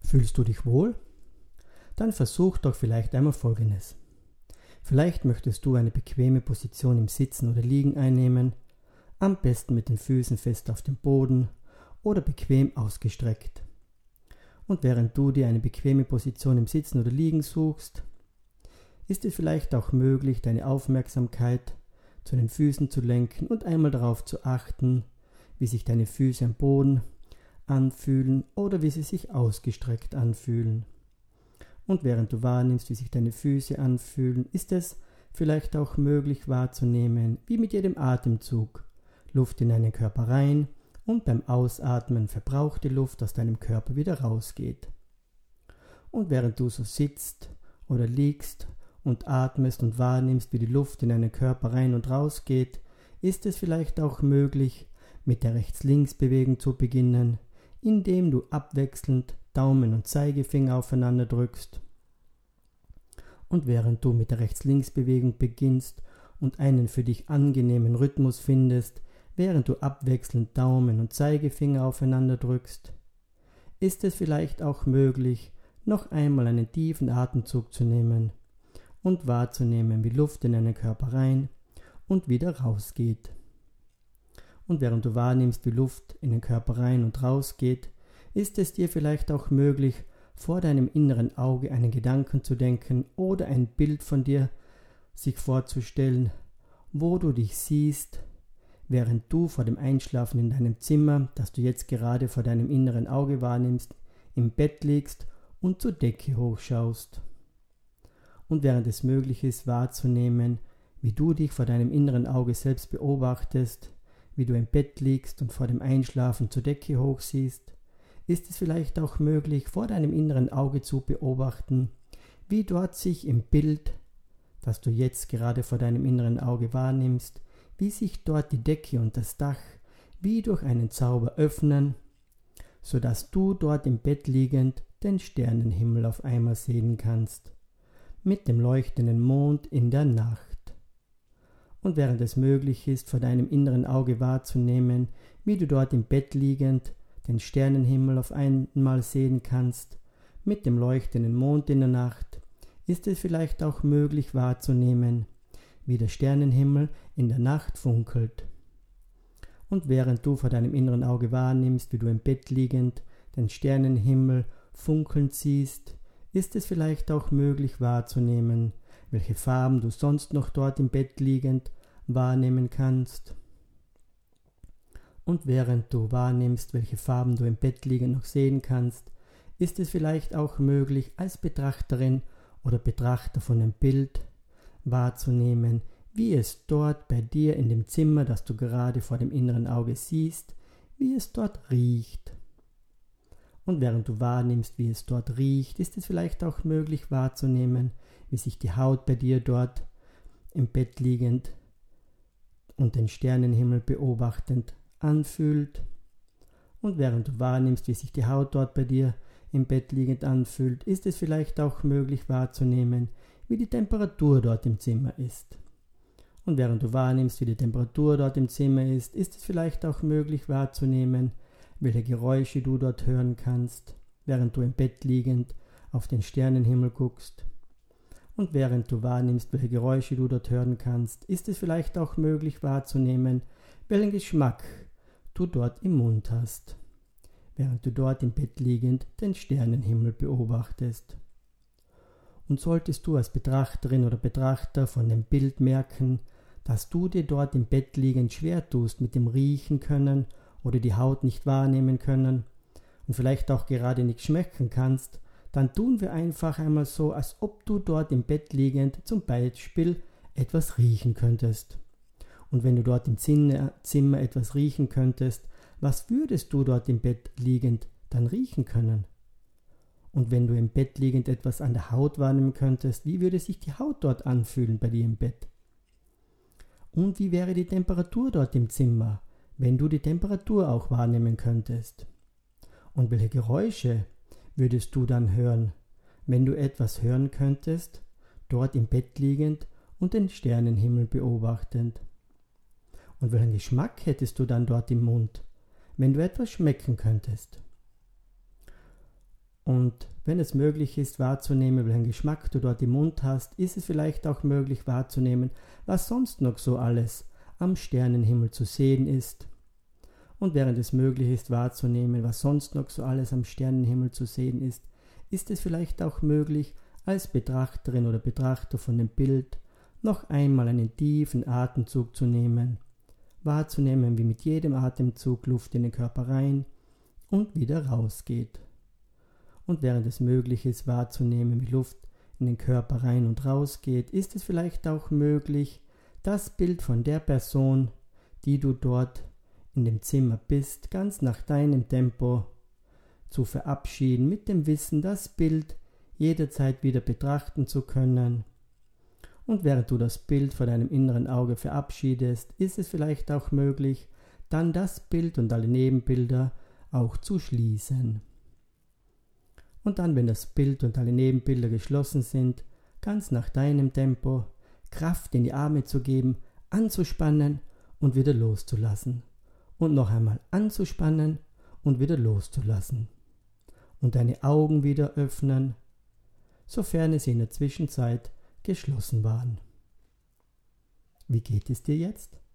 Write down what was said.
Fühlst du dich wohl? Dann versuch doch vielleicht einmal Folgendes. Vielleicht möchtest du eine bequeme Position im Sitzen oder Liegen einnehmen, am besten mit den Füßen fest auf dem Boden oder bequem ausgestreckt. Und während du dir eine bequeme Position im Sitzen oder Liegen suchst, ist es vielleicht auch möglich, deine Aufmerksamkeit zu den Füßen zu lenken und einmal darauf zu achten, wie sich deine Füße am Boden anfühlen oder wie sie sich ausgestreckt anfühlen. Und während du wahrnimmst, wie sich deine Füße anfühlen, ist es vielleicht auch möglich wahrzunehmen, wie mit jedem Atemzug Luft in deinen Körper rein und beim Ausatmen verbrauchte Luft aus deinem Körper wieder rausgeht. Und während du so sitzt oder liegst und atmest und wahrnimmst, wie die Luft in deinen Körper rein und raus geht, ist es vielleicht auch möglich, mit der Rechts-Links-Bewegung zu beginnen, indem du abwechselnd Daumen und Zeigefinger aufeinander drückst. Und während du mit der Rechts-Links-Bewegung beginnst und einen für dich angenehmen Rhythmus findest, während du abwechselnd Daumen und Zeigefinger aufeinander drückst, ist es vielleicht auch möglich, noch einmal einen tiefen Atemzug zu nehmen und wahrzunehmen, wie Luft in deinen Körper rein und wieder rausgeht. Und während du wahrnimmst, wie Luft in den Körper rein und rausgeht, ist es dir vielleicht auch möglich, vor deinem inneren Auge einen Gedanken zu denken oder ein Bild von dir sich vorzustellen, wo du dich siehst, während du vor dem Einschlafen in deinem Zimmer, das du jetzt gerade vor deinem inneren Auge wahrnimmst, im Bett liegst und zur Decke hochschaust. Und während es möglich ist, wahrzunehmen, wie du dich vor deinem inneren Auge selbst beobachtest, wie du im Bett liegst und vor dem Einschlafen zur Decke hochsiehst, ist es vielleicht auch möglich, vor deinem inneren Auge zu beobachten, wie dort sich im Bild, das du jetzt gerade vor deinem inneren Auge wahrnimmst, wie sich dort die Decke und das Dach wie durch einen Zauber öffnen, sodass du dort im Bett liegend den Sternenhimmel auf einmal sehen kannst, mit dem leuchtenden Mond in der Nacht. Und während es möglich ist, vor deinem inneren Auge wahrzunehmen, wie du dort im Bett liegend den Sternenhimmel auf einmal sehen kannst, mit dem leuchtenden Mond in der Nacht, ist es vielleicht auch möglich wahrzunehmen, wie der Sternenhimmel in der Nacht funkelt. Und während du vor deinem inneren Auge wahrnimmst, wie du im Bett liegend den Sternenhimmel funkeln siehst, ist es vielleicht auch möglich wahrzunehmen, welche Farben du sonst noch dort im Bett liegend wahrnehmen kannst. Und während du wahrnimmst, welche Farben du im Bett liegend noch sehen kannst, ist es vielleicht auch möglich, als Betrachterin oder Betrachter von einem Bild wahrzunehmen, wie es dort bei dir in dem Zimmer, das du gerade vor dem inneren Auge siehst, wie es dort riecht. Und während du wahrnimmst, wie es dort riecht, ist es vielleicht auch möglich wahrzunehmen, wie sich die Haut bei dir dort im Bett liegend und den Sternenhimmel beobachtend anfühlt. Und während du wahrnimmst, wie sich die Haut dort bei dir im Bett liegend anfühlt, ist es vielleicht auch möglich wahrzunehmen, wie die Temperatur dort im Zimmer ist. Und während du wahrnimmst, wie die Temperatur dort im Zimmer ist es vielleicht auch möglich wahrzunehmen, welche Geräusche du dort hören kannst, während du im Bett liegend auf den Sternenhimmel guckst. Und während du wahrnimmst, welche Geräusche du dort hören kannst, ist es vielleicht auch möglich wahrzunehmen, welchen Geschmack du dort im Mund hast, während du dort im Bett liegend den Sternenhimmel beobachtest. Und solltest du als Betrachterin oder Betrachter von dem Bild merken, dass du dir dort im Bett liegend schwer tust mit dem Riechen können oder die Haut nicht wahrnehmen können und vielleicht auch gerade nicht schmecken kannst, dann tun wir einfach einmal so, als ob du dort im Bett liegend zum Beispiel etwas riechen könntest. Und wenn du dort im Zimmer etwas riechen könntest, was würdest du dort im Bett liegend dann riechen können? Und wenn du im Bett liegend etwas an der Haut wahrnehmen könntest, wie würde sich die Haut dort anfühlen bei dir im Bett? Und wie wäre die Temperatur dort im Zimmer, wenn du die Temperatur auch wahrnehmen könntest? Und welche Geräusche würdest du dann hören, wenn du etwas hören könntest, dort im Bett liegend und den Sternenhimmel beobachtend? Und welchen Geschmack hättest du dann dort im Mund, wenn du etwas schmecken könntest? Und wenn es möglich ist, wahrzunehmen, welchen Geschmack du dort im Mund hast, ist es vielleicht auch möglich wahrzunehmen, was sonst noch so alles am Sternenhimmel zu sehen ist. Und während es möglich ist, wahrzunehmen, was sonst noch so alles am Sternenhimmel zu sehen ist es vielleicht auch möglich, als Betrachterin oder Betrachter von dem Bild noch einmal einen tiefen Atemzug zu nehmen, wahrzunehmen, wie mit jedem Atemzug Luft in den Körper rein und wieder rausgeht. Und während es möglich ist, wahrzunehmen, wie Luft in den Körper rein und raus geht, ist es vielleicht auch möglich, das Bild von der Person, die du dort in dem Zimmer bist, ganz nach deinem Tempo zu verabschieden, mit dem Wissen, das Bild jederzeit wieder betrachten zu können. Und während du das Bild vor deinem inneren Auge verabschiedest, ist es vielleicht auch möglich, dann das Bild und alle Nebenbilder auch zu schließen. Und dann, wenn das Bild und alle Nebenbilder geschlossen sind, ganz nach deinem Tempo Kraft in die Arme zu geben, anzuspannen und wieder loszulassen. Und noch einmal anzuspannen und wieder loszulassen. Und deine Augen wieder öffnen, sofern sie in der Zwischenzeit geschlossen waren. Wie geht es dir jetzt?